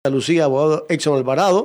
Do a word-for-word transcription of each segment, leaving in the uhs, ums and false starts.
Santa Lucía, abogado Exxon Alvarado,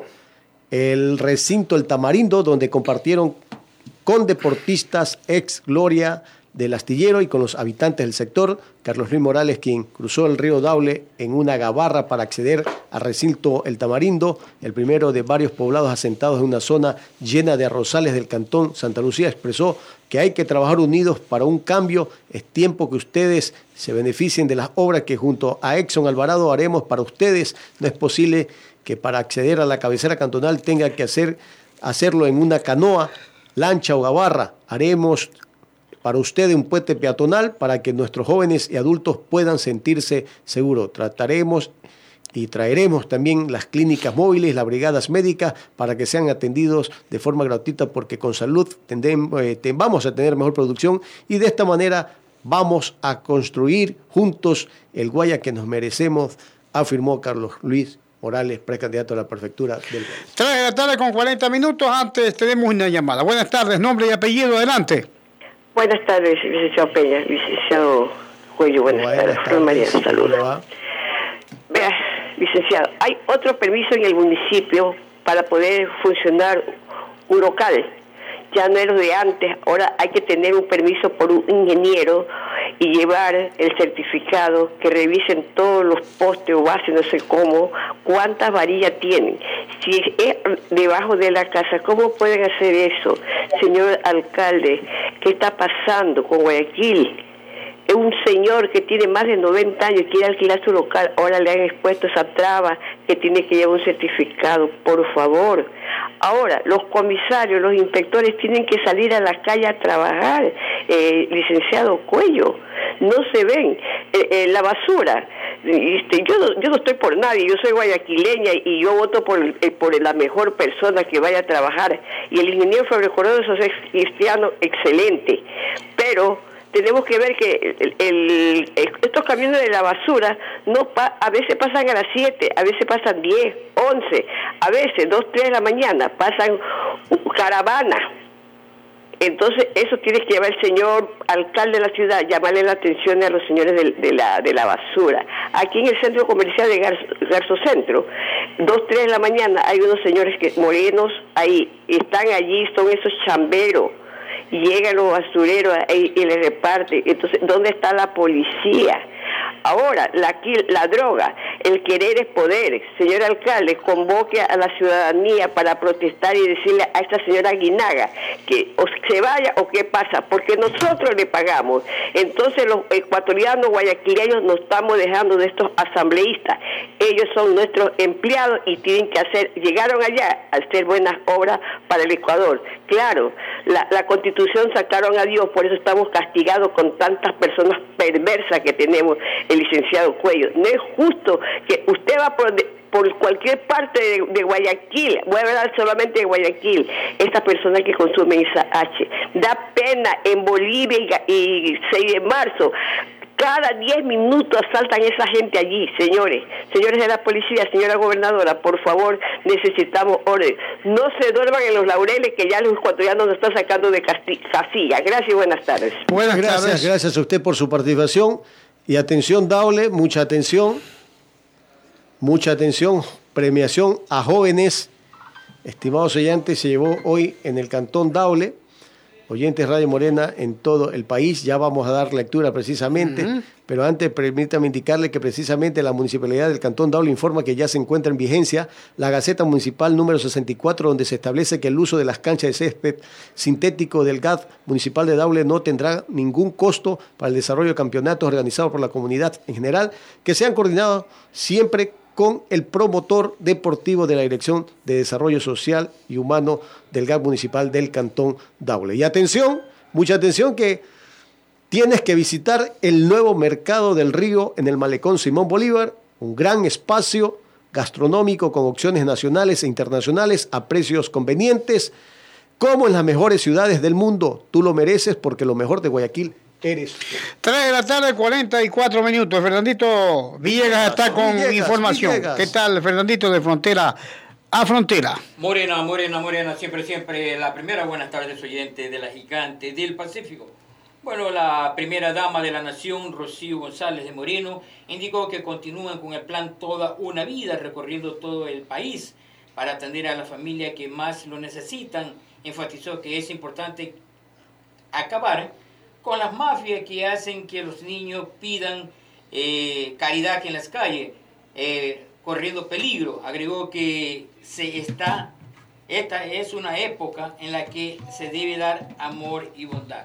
el recinto El Tamarindo, donde compartieron con deportistas ex Gloria del Astillero y con los habitantes del sector. Carlos Luis Morales, quien cruzó el río Daule en una gabarra para acceder al recinto El Tamarindo, el primero de varios poblados asentados en una zona llena de arrozales del cantón Santa Lucía, expresó que hay que trabajar unidos para un cambio. Es tiempo que ustedes se beneficien de las obras que junto a Exxon Alvarado haremos para ustedes. No es posible que para acceder a la cabecera cantonal tenga que hacer, hacerlo en una canoa, lancha o gabarra. Haremos para ustedes un puente peatonal para que nuestros jóvenes y adultos puedan sentirse seguros. Trataremos y traeremos también las clínicas móviles, las brigadas médicas, para que sean atendidos de forma gratuita, porque con salud tendremos, eh, vamos a tener mejor producción y de esta manera vamos a construir juntos el Guaya que nos merecemos, afirmó Carlos Luis Morales, precandidato a la prefectura del país. tres de la tarde con cuarenta minutos. Antes tenemos una llamada. Buenas tardes, nombre y apellido, adelante. Buenas tardes, licenciado Peña, licenciado Cuello, buenas, buenas tardes. tardes. María, saludos. Vea, licenciado, hay otro permiso en el municipio para poder funcionar un local. Ya no es lo de antes, ahora hay que tener un permiso por un ingeniero y llevar el certificado, que revisen todos los postes o bases, no sé cómo, cuántas varillas tienen. Si es debajo de la casa, ¿cómo pueden hacer eso? Señor alcalde, ¿qué está pasando con Guayaquil? Es un señor que tiene más de noventa años y quiere alquilar su local. Ahora le han expuesto esa traba que tiene que llevar un certificado, por favor. Ahora, los comisarios, los inspectores tienen que salir a la calle a trabajar, eh, licenciado Cuello. No se ven. Eh, eh, la basura. Este, yo, no, yo no estoy por nadie, yo soy guayaquileña y yo voto por, eh, por la mejor persona que vaya a trabajar. Y el ingeniero Fabio Corona es cristiano excelente. Pero tenemos que ver que el, el, el, estos camiones de la basura no pa, a veces pasan a las siete, a veces pasan diez, once, a veces dos, tres de la mañana, pasan caravana. Entonces eso tiene que llevar el señor alcalde de la ciudad, llamarle la atención a los señores de, de, la, de la basura. Aquí en el centro comercial de Garzo, Garzo Centro, dos, tres de la mañana, hay unos señores que morenos ahí, están allí, son esos chamberos. Llegan los basureros y, y les reparten. Entonces, ¿dónde está la policía? Ahora, la, la droga, el querer es poder. Señor alcalde, convoque a la ciudadanía para protestar y decirle a esta señora Guinaga que o se vaya o qué pasa, porque nosotros le pagamos. Entonces los ecuatorianos guayaquileños nos estamos dejando de estos asambleístas. Ellos son nuestros empleados y tienen que hacer, llegaron allá a hacer buenas obras para el Ecuador. Claro, la, la Constitución sacaron a Dios, por eso estamos castigados con tantas personas perversas que tenemos, el licenciado Cuello. No es justo que usted va por, por cualquier parte de, de Guayaquil, voy a hablar solamente de Guayaquil, estas personas que consumen esa H. Da pena en Bolivia y, y seis de marzo. Cada diez minutos asaltan a esa gente allí, señores. Señores de la policía, señora gobernadora, por favor, necesitamos orden. No se duerman en los laureles que ya los ecuatorianos nos están sacando de casilla. Gracias y buenas tardes. Buenas gracias, tardes. Gracias a usted por su participación. Y atención, Daule, mucha atención. Mucha atención. Premiación a jóvenes. Estimados oyentes, se llevó hoy en el Cantón Daule. Oyentes Radio Morena en todo el país, ya vamos a dar lectura precisamente, uh-huh. Pero antes permítame indicarle que precisamente la Municipalidad del Cantón Daule informa que ya se encuentra en vigencia la Gaceta Municipal número sesenta y cuatro, donde se establece que el uso de las canchas de césped sintético del G A D Municipal de Daule no tendrá ningún costo para el desarrollo de campeonatos organizados por la comunidad en general, que sean coordinados siempre con el promotor deportivo de la Dirección de Desarrollo Social y Humano del G A D Municipal del Cantón Daule. Y atención, mucha atención, que tienes que visitar el nuevo Mercado del Río en el Malecón Simón Bolívar, un gran espacio gastronómico con opciones nacionales e internacionales a precios convenientes, como en las mejores ciudades del mundo. Tú lo mereces porque lo mejor de Guayaquil eres. tres de la tarde, cuarenta y cuatro minutos. Fernandito Villegas está con Villegas, información. Villegas. ¿Qué tal, Fernandito, de frontera a frontera? Morena, morena, morena, siempre, siempre. La primera, buenas tardes, oyente de la Gigante del Pacífico. Bueno, la primera dama de la nación, Rocío González de Moreno, indicó que continúan con el plan Toda una Vida, recorriendo todo el país para atender a la familia que más lo necesitan. Enfatizó que es importante acabar con las mafias que hacen que los niños pidan eh, caridad en las calles, eh, corriendo peligro. Agregó que se está, esta es una época en la que se debe dar amor y bondad.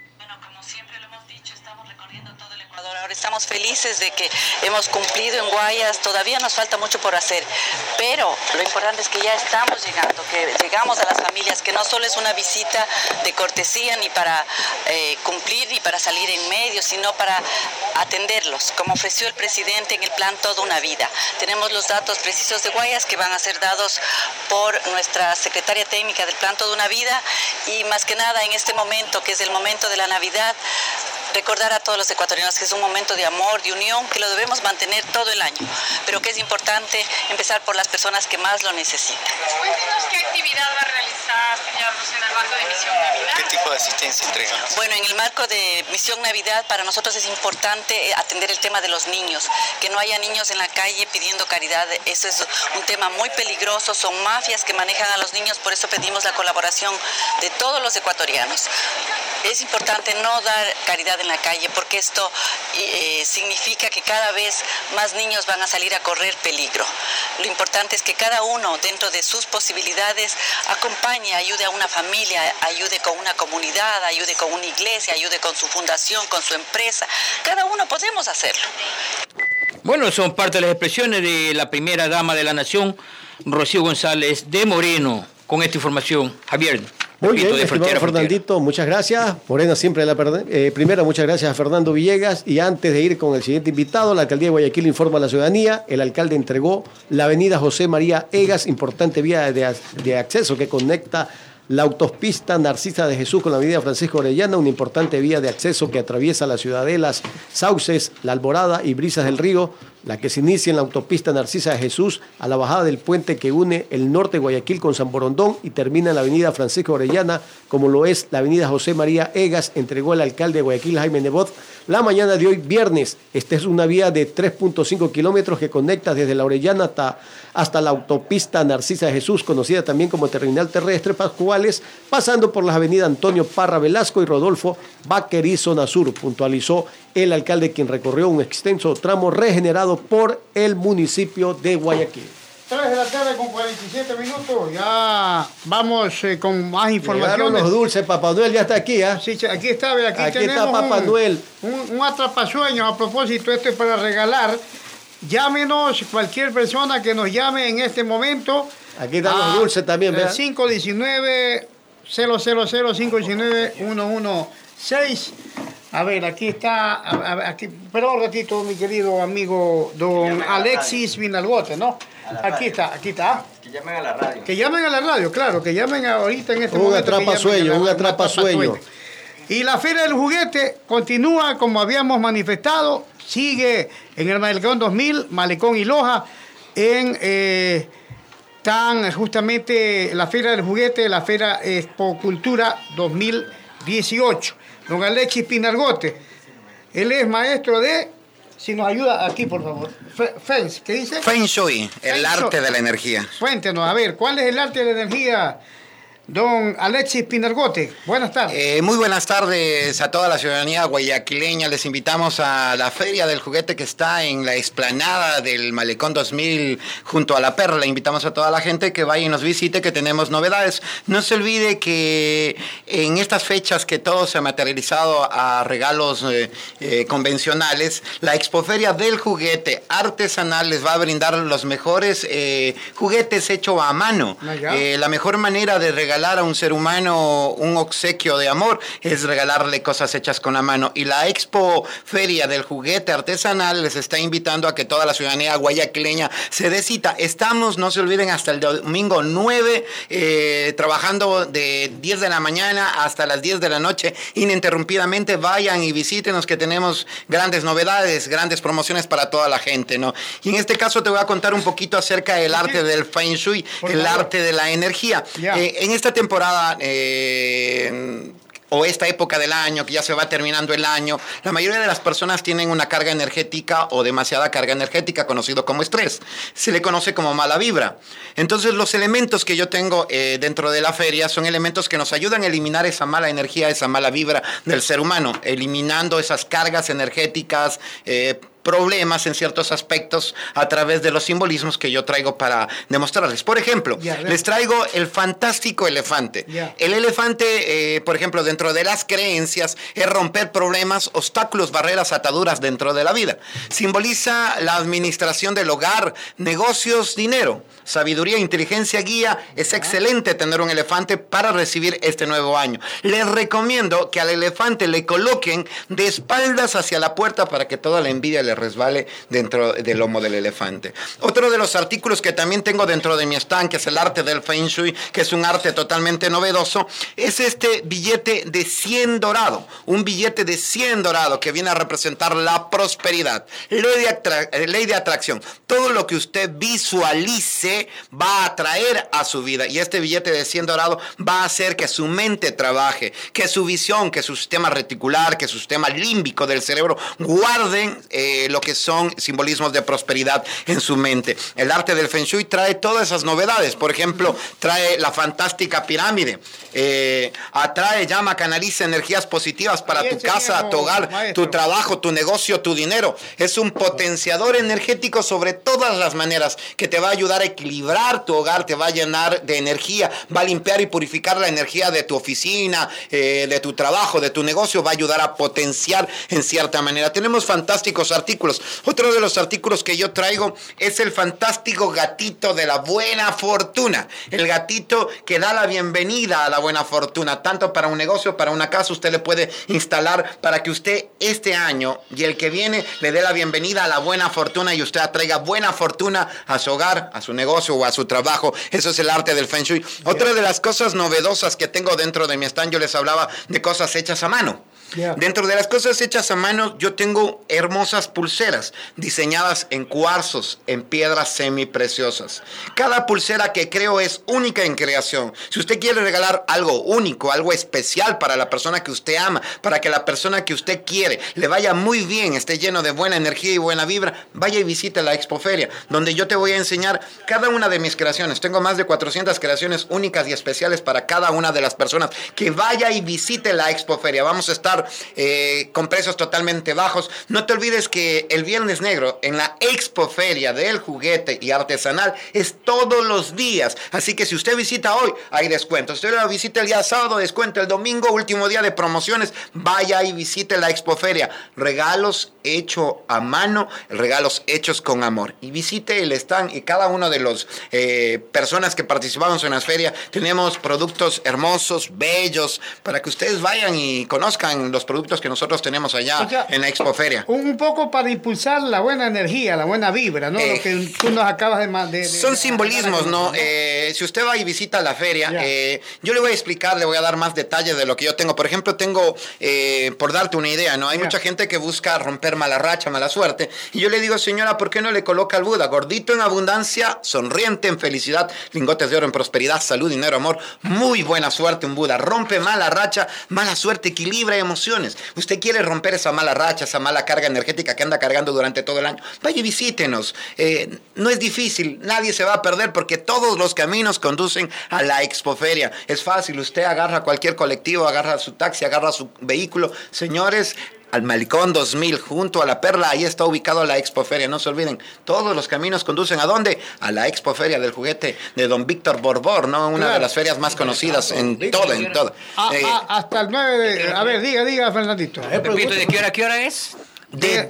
Ahora estamos felices de que hemos cumplido en Guayas, todavía nos falta mucho por hacer, pero lo importante es que ya estamos llegando, que llegamos a las familias, que no solo es una visita de cortesía ni para eh, cumplir ni para salir en medio, sino para atenderlos, como ofreció el presidente en el plan Toda una Vida. Tenemos los datos precisos de Guayas que van a ser dados por nuestra secretaria técnica del plan Toda una Vida, y más que nada en este momento, que es el momento de la Navidad, recordar a todos los ecuatorianos que es un momento de amor, de unión, que lo debemos mantener todo el año, pero que es importante empezar por las personas que más lo necesitan. Cuéntenos qué actividad va a realizar, señor Rocío, en el marco de Misión Navidad. ¿Qué tipo de asistencia entregan? Bueno, en el marco de Misión Navidad, para nosotros es importante atender el tema de los niños, que no haya niños en la calle pidiendo caridad. Eso es un tema muy peligroso, son mafias que manejan a los niños, por eso pedimos la colaboración de todos los ecuatorianos. Es importante no dar caridad en la calle, porque esto eh, significa que cada vez más niños van a salir a correr peligro. Lo importante es que cada uno, dentro de sus posibilidades, acompañe, ayude a una familia, ayude con una comunidad, ayude con una iglesia, ayude con su fundación, con su empresa. Cada uno podemos hacerlo. Bueno, son parte de las expresiones de la primera dama de la nación, Rocío González de Moreno. Con esta información, Javier. Muy bien, estimado Fernandito, muchas gracias. Morena siempre la eh, primera, muchas gracias a Fernando Villegas. Y antes de ir con el siguiente invitado, la Alcaldía de Guayaquil informa a la ciudadanía, el alcalde entregó la avenida José María Egas, importante vía de, de acceso que conecta la autopista Narcisa de Jesús con la avenida Francisco Orellana, una importante vía de acceso que atraviesa las ciudadelas Sauces, La Alborada y Brisas del Río, la que se inicia en la autopista Narcisa de Jesús a la bajada del puente que une el norte de Guayaquil con San Borondón y termina en la avenida Francisco Orellana, como lo es la avenida José María Egas, entregó el alcalde de Guayaquil, Jaime Nebot, la mañana de hoy, viernes. Esta es una vía de tres punto cinco kilómetros que conecta desde la Orellana hasta, hasta la autopista Narcisa de Jesús, conocida también como Terminal Terrestre Pascuales, pasando por las avenidas Antonio Parra Velasco y Rodolfo Baquerí, zona sur, puntualizó el alcalde, quien recorrió un extenso tramo regenerado por el municipio de Guayaquil. tres de la tarde con cuarenta y siete minutos, ya vamos eh, con más información. Llegaron los dulces, Papá Noel ya está aquí, ¿ah? ¿eh? Sí, aquí está, aquí, aquí tenemos está Papá un, Noel. Un, un atrapasueños, a propósito, esto es para regalar. Llámenos, cualquier persona que nos llame en este momento. Aquí están los dulces también, ¿verdad? cinco uno nueve, cero cero cero, cinco uno nueve, uno uno seis. A ver, aquí está, aquí, perdón un ratito, mi querido amigo don Alexis Vinalgote, ¿no? Aquí está, aquí está. Que llamen a la radio. Que llamen a la radio, claro, que llamen ahorita en este un momento. Atrapasueño, un atrapasueño. Y la Feria del Juguete continúa como habíamos manifestado, sigue en el Malecón dos mil, Malecón y Loja, en eh, tan justamente la Feria del Juguete, la Feria Expocultura dos mil dieciocho. Don Alexis Pinargote, él es maestro de, si nos ayuda aquí por favor, Feng, ¿qué dice? Feng Shui, el Feng arte de la energía. Cuéntenos, a ver, ¿cuál es el arte de la energía? Don Alexis Pinargote, buenas tardes. Eh, muy buenas tardes a toda la ciudadanía guayaquileña. Les invitamos a la Feria del Juguete que está en la explanada del Malecón dos mil junto a la Perla. Invitamos a toda la gente que vaya y nos visite, que tenemos novedades. No se olvide que en estas fechas que todo se ha materializado a regalos eh, eh, convencionales, la Expoferia del Juguete Artesanal les va a brindar los mejores eh, juguetes hechos a mano. Eh, la mejor manera de regalar a un ser humano un obsequio de amor es regalarle cosas hechas con la mano, y la Expo Feria del Juguete Artesanal les está invitando a que toda la ciudadanía guayaquileña se dé cita. Estamos, no se olviden, hasta el domingo nueve, eh, trabajando de diez de la mañana hasta las diez de la noche ininterrumpidamente. Vayan y visítenos, que tenemos grandes novedades, grandes promociones para toda la gente, ¿no? Y en este caso te voy a contar un poquito acerca del arte del Feng Shui, el arte de la energía. Eh, en esta temporada eh, o esta época del año, que ya se va terminando el año, la mayoría de las personas tienen una carga energética o demasiada carga energética, conocido como estrés. Se le conoce como mala vibra. Entonces, los elementos que yo tengo eh, dentro de la feria son elementos que nos ayudan a eliminar esa mala energía, esa mala vibra del ser humano, eliminando esas cargas energéticas, eh, problemas en ciertos aspectos a través de los simbolismos que yo traigo para demostrarles. Por ejemplo, yeah, les traigo el fantástico elefante. Yeah. El elefante, eh, por ejemplo, dentro de las creencias, es romper problemas, obstáculos, barreras, ataduras dentro de la vida. Simboliza la administración del hogar, negocios, dinero, sabiduría, inteligencia, guía. Es yeah. excelente tener un elefante para recibir este nuevo año. Les recomiendo que al elefante le coloquen de espaldas hacia la puerta para que toda la envidia le resbale dentro del lomo del elefante. Otro de los artículos que también tengo dentro de mi stand, que es el arte del Feng Shui, que es un arte totalmente novedoso, es este billete de cien dorado, un billete de cien dorado que viene a representar la prosperidad, ley de, atra- ley de atracción. Todo lo que usted visualice va a atraer a su vida, y este billete de cien dorado va a hacer que su mente trabaje, que su visión, que su sistema reticular, que su sistema límbico del cerebro guarden eh, lo que son simbolismos de prosperidad en su mente. El arte del Feng Shui trae todas esas novedades. Por ejemplo, trae la fantástica pirámide, eh, atrae, llama, canaliza energías positivas para tu casa, tu hogar, tu trabajo, tu negocio, tu dinero. Es un potenciador energético sobre todas las maneras, que te va a ayudar a equilibrar tu hogar, te va a llenar de energía, va a limpiar y purificar la energía de tu oficina, eh, de tu trabajo, de tu negocio, va a ayudar a potenciar en cierta manera. Tenemos fantásticos artículos. Otro de los artículos que yo traigo es el fantástico gatito de la buena fortuna. El gatito que da la bienvenida a la buena fortuna, tanto para un negocio, para una casa. Usted le puede instalar para que usted este año y el que viene le dé la bienvenida a la buena fortuna y usted atraiga buena fortuna a su hogar, a su negocio o a su trabajo. Eso es el arte del Feng Shui. Otra de las cosas novedosas que tengo dentro de mi stand, yo les hablaba de cosas hechas a mano. Yeah. Dentro de las cosas hechas a mano, yo tengo hermosas pulseras diseñadas en cuarzos, en piedras semipreciosas. Cada pulsera que creo es única en creación. Si usted quiere regalar algo único, algo especial para la persona que usted ama, para que la persona que usted quiere le vaya muy bien, esté lleno de buena energía y buena vibra, vaya y visite la Expoferia, donde yo te voy a enseñar cada una de mis creaciones. Tengo más de cuatrocientas creaciones únicas y especiales para cada una de las personas. Que vaya y visite la Expoferia. Vamos a estar Eh, con precios totalmente bajos. No te olvides que el Viernes Negro en la Expoferia del juguete y artesanal es todos los días, así que si usted visita hoy hay descuentos. Si usted la visita el día sábado, descuento el domingo, último día de promociones. Vaya y visite la Expoferia. Regalos hechos a mano, regalos hechos con amor, y visite el stand. Y cada uno de los eh, personas que participamos en la feria tenemos productos hermosos, bellos, para que ustedes vayan y conozcan los productos que nosotros tenemos allá, o sea, en la Expoferia. Un poco para impulsar la buena energía, la buena vibra, ¿no? Eh, Lo que tú nos acabas de... de, de son de, simbolismos, de, de, ¿no? Eh, si usted va y visita la feria, eh, yo le voy a explicar, le voy a dar más detalles de lo que yo tengo. Por ejemplo, tengo, eh, por darte una idea, ¿no? Hay yeah. mucha gente que busca romper mala racha, mala suerte, y yo le digo, señora, ¿por qué no le coloca al Buda? Gordito en abundancia, sonriente en felicidad, lingotes de oro en prosperidad, salud, dinero, amor, muy buena suerte, un Buda. Rompe mala racha, mala suerte, equilibra emociones. Usted quiere romper esa mala racha, esa mala carga energética que anda cargando durante todo el año, vaya y visítenos. Eh, no es difícil, nadie se va a perder, porque todos los caminos conducen a la Expoferia. Es fácil, usted agarra cualquier colectivo, agarra su taxi, agarra su vehículo. Señores, al Malecón dos mil, junto a la Perla, ahí está ubicado la Expoferia. No se olviden, todos los caminos conducen ¿a dónde? A la Expoferia del juguete de don Víctor Borbor, ¿no? Una claro. de las ferias más conocidas en todo, en todo. Ah, eh, ah, hasta el nueve de... A ver, diga, diga, Fernandito. Repito, ¿de qué hora, qué hora es? De,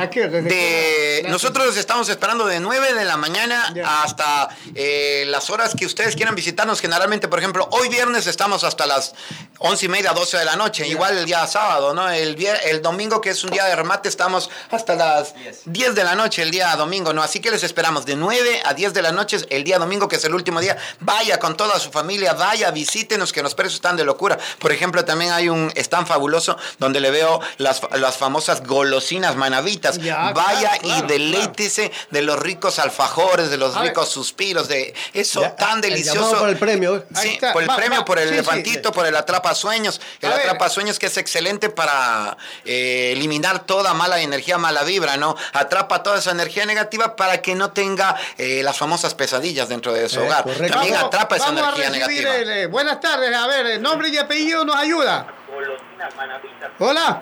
de, nosotros estamos esperando de nueve de la mañana yeah. hasta eh, las horas que ustedes quieran visitarnos. Generalmente, por ejemplo, hoy viernes estamos hasta las once y media, doce de la noche. Yeah. Igual el día sábado, ¿no? El, el domingo, que es un día de remate, estamos hasta las yes. diez de la noche el día domingo, ¿no? Así que les esperamos de nueve a diez de la noche el día domingo, que es el último día. Vaya con toda su familia, vaya, visítenos, que los precios están de locura. Por ejemplo, también hay un stand fabuloso donde le veo las, las famosas golosinas Manavita, cositas. Ya, Vaya claro, claro, y deleítese claro. de los ricos alfajores, de los a ricos ver. suspiros, de eso ya, tan delicioso. Por el premio. Sí, por el va, premio, va, por el sí, elefantito, sí. por el atrapasueños. El a atrapasueños que es excelente para eh, eliminar toda mala energía, mala vibra, ¿no? Atrapa toda esa energía negativa para que no tenga eh, las famosas pesadillas dentro de su eh, hogar. Correcto. También vamos, atrapa esa vamos energía a negativa. El, eh, buenas tardes, a ver, el nombre y apellido nos ayuda. Hola.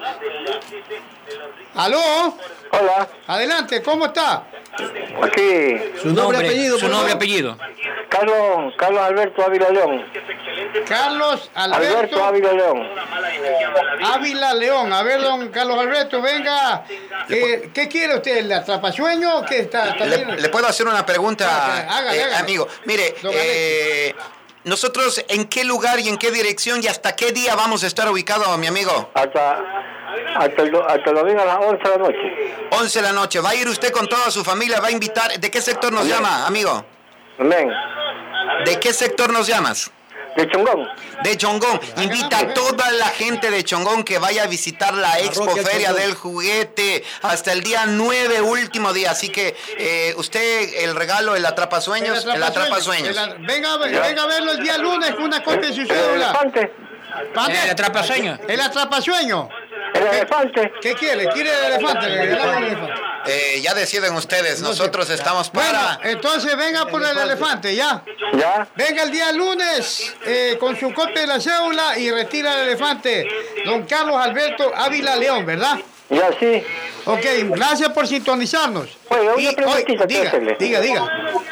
¿Aló? Hola. Adelante, ¿cómo está? Aquí. Su nombre y apellido. Su nombre y apellido. Carlos, Carlos Alberto Ávila León. Carlos Alberto, Alberto Ávila León. Ávila León. A ver, don Carlos Alberto, venga. Eh, ¿Qué quiere usted? ¿El atrapasueño? ¿Qué está, está le, ¿Le puedo hacer una pregunta, hágale, eh, hágale. amigo? Mire, eh, nosotros, ¿en qué lugar y en qué dirección y hasta qué día vamos a estar ubicados, mi amigo? Hasta, hasta, el, hasta el domingo a las once de la noche. once de la noche. ¿Va a ir usted con toda su familia? ¿Va a invitar? ¿De qué sector nos Amén. llama, amigo? Amén. ¿De qué sector nos llamas? De Chongón. De Chongón. Invita a toda la gente de Chongón que vaya a visitar la Expo Feria del Juguete hasta el día nueve, último día. Así que eh, usted, el regalo, el atrapasueños, el atrapasueños. Venga, venga a verlo el día lunes con una copia de su cédula. El atrapasueño. El atrapasueño. El elefante. ¿Qué quiere? ¿Quiere el elefante? ¿Le regalamos el elefante? Eh, ya deciden ustedes, no nosotros sé. estamos para... Bueno, entonces venga por el elefante, ¿ya? ¿Ya? Venga el día lunes eh, con su copia de la cédula y retira el elefante. Don Carlos Alberto Ávila León, ¿verdad? Ya, sí. Ok, gracias por sintonizarnos. Oiga, una preguntita, diga, diga, diga.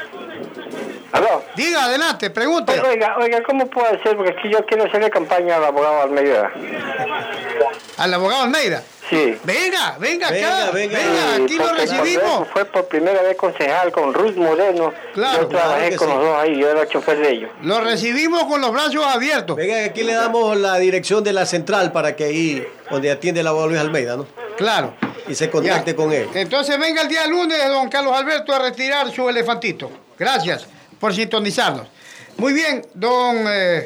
¿Aló? Diga, adelante, pregunte. Oiga, oiga, ¿cómo puedo hacer? Porque aquí yo quiero hacerle campaña al abogado Almeida. ¿Al abogado Almeida? Sí. Venga, venga acá, venga, venga sí, aquí lo recibimos. Fue por primera vez concejal con Ruth Moreno. Claro, yo trabajé claro con sí. los dos ahí, yo era chofer de ellos. Lo recibimos con los brazos abiertos. Venga, aquí le damos la dirección de la central para que ahí, donde atiende el abogado Luis Almeida, ¿no? Claro. Y se contacte ya. con él. Entonces venga el día lunes, don Carlos Alberto, a retirar su elefantito. Gracias por sintonizarnos. Muy bien, don eh,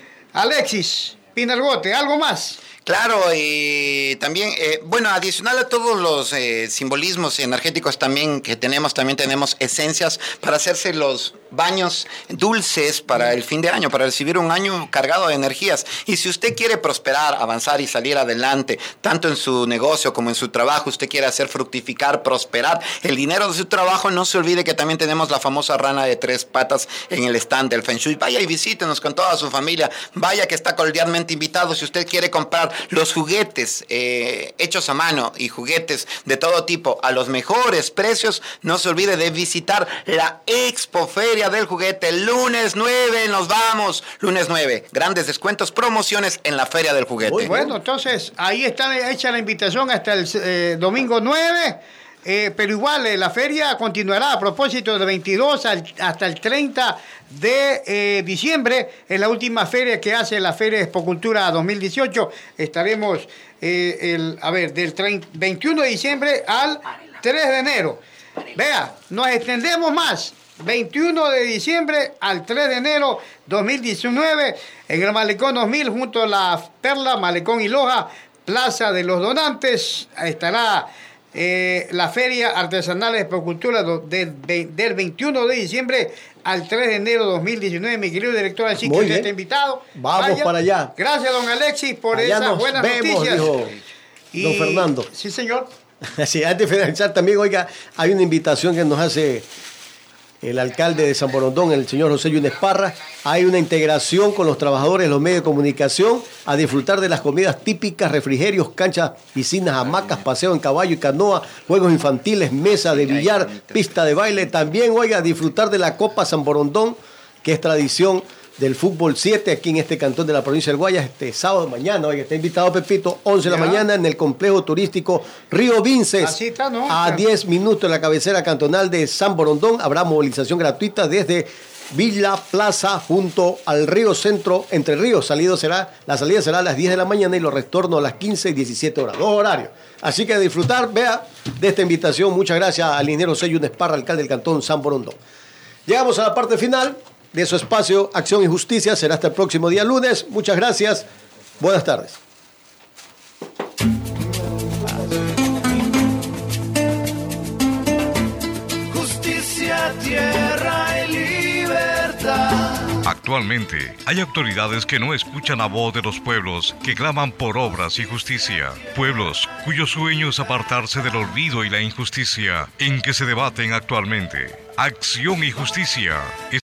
Alexis Pinargote, ¿algo más? Claro, y también, eh, bueno, adicional a todos los eh, simbolismos energéticos también que tenemos, también tenemos esencias para hacerse los baños dulces para el fin de año, para recibir un año cargado de energías. Y si usted quiere prosperar, avanzar y salir adelante, tanto en su negocio como en su trabajo, usted quiere hacer fructificar, prosperar el dinero de su trabajo, no se olvide que también tenemos la famosa rana de tres patas en el stand del Feng Shui. Vaya y visítenos con toda su familia, vaya que está cordialmente invitado. Si usted quiere comprar los juguetes eh, hechos a mano y juguetes de todo tipo a los mejores precios, no se olvide de visitar la Expo Feria del Juguete. El lunes nueve nos vamos. Lunes nueve. Grandes descuentos, promociones en la Feria del Juguete. Muy bueno, entonces ahí está hecha la invitación hasta el eh, domingo nueve. Eh, pero igual eh, la feria continuará a propósito del veintidós al, hasta el treinta de eh, diciembre. Es la última feria que hace la Feria de Expocultura dos mil dieciocho. Estaremos, eh, el, a ver, del treinta, veintiuno de diciembre al tres de enero. Vea, nos extendemos más. veintiuno de diciembre al tres de enero dos mil diecinueve en el Malecón dos mil junto a la Perla, Malecón y Loja, Plaza de los Donantes. Estará Eh, la Feria Artesanal de Expocultura del, del veintiuno de diciembre al tres de enero dos mil diecinueve. Mi querido director, así que usted está invitado. Vamos Vaya. para allá. Gracias, don Alexis, por allá esas buenas vemos, noticias. Dijo y, don Fernando. Sí, señor. Sí, antes de finalizar también, oiga, hay una invitación que nos hace el alcalde de San Borondón, el señor José Yunes Parra. Hay una integración con los trabajadores de los medios de comunicación a disfrutar de las comidas típicas, refrigerios, canchas, piscinas, hamacas, paseo en caballo y canoa, juegos infantiles, mesa de billar, pista de baile. También, oiga, disfrutar de la Copa San Borondón, que es tradición del fútbol siete aquí en este cantón de la provincia del Guayas, este sábado mañana. Oiga, está invitado Pepito, once de la mañana en el complejo turístico Río Vinces. Así está, ¿no? A diez minutos en la cabecera cantonal de San Borondón. Habrá movilización gratuita desde Villa Plaza junto al Río Centro, Entre Ríos. Salido será, la salida será a las diez de la mañana y los retornos a las quince y diecisiete horas. Dos horarios. Así que a disfrutar, vea, de esta invitación. Muchas gracias al ingeniero Yunes Parra, alcalde del cantón San Borondón. Llegamos a la parte final de su espacio Acción y Justicia. Será hasta el próximo día lunes. Muchas gracias. Buenas tardes. Actualmente, hay autoridades que no escuchan la voz de los pueblos que claman por obras y justicia. Pueblos cuyo sueño es apartarse del olvido y la injusticia en que se debaten actualmente. Acción y Justicia.